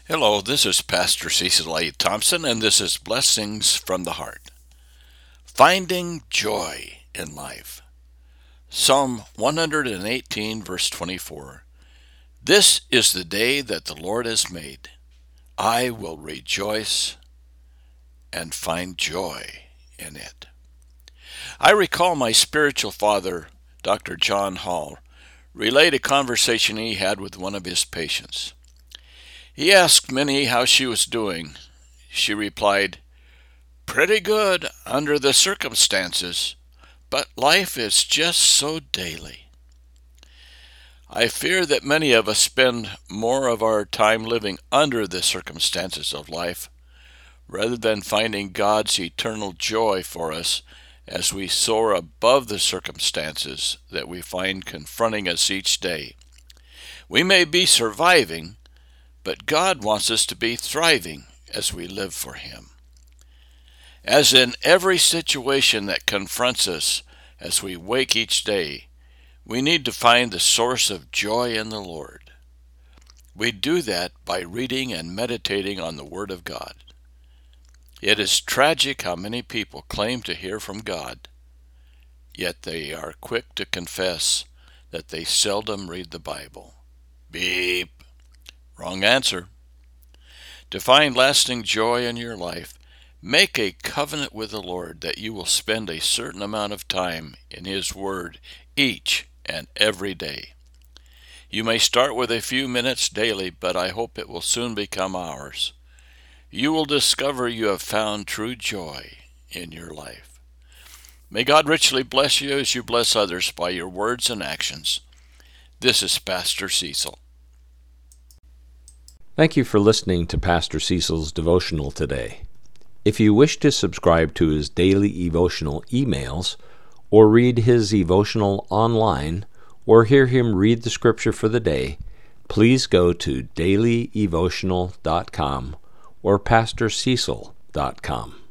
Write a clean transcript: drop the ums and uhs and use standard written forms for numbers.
Hello, this is Pastor Cecil A. Thompson, and this is Blessings from the Heart. Finding joy in life. Psalm 118, verse 24. This is the day that the Lord has made. I will rejoice and find joy in it. I recall my spiritual father, Dr. John Hall, relate a conversation he had with one of his patients. He asked Minnie how she was doing. She replied, "Pretty good under the circumstances, but life is just so daily." I fear that many of us spend more of our time living under the circumstances of life rather than finding God's eternal joy for us as we soar above the circumstances that we find confronting us each day. We may be surviving, but God wants us to be thriving as we live for Him. As in every situation that confronts us as we wake each day, we need to find the source of joy in the Lord. We do that by reading and meditating on the Word of God. It is tragic how many people claim to hear from God, yet they are quick to confess that they seldom read the Bible. Beep. Wrong answer. To find lasting joy in your life, make a covenant with the Lord that you will spend a certain amount of time in His Word each and every day. You may start with a few minutes daily, but I hope it will soon become hours. You will discover you have found true joy in your life. May God richly bless you as you bless others by your words and actions. This is Pastor Cecil. Thank you for listening to Pastor Cecil's devotional today. If you wish to subscribe to his daily devotional emails, or read his devotional online, or hear him read the scripture for the day, please go to dailydevotional.com or pastorcecil.com.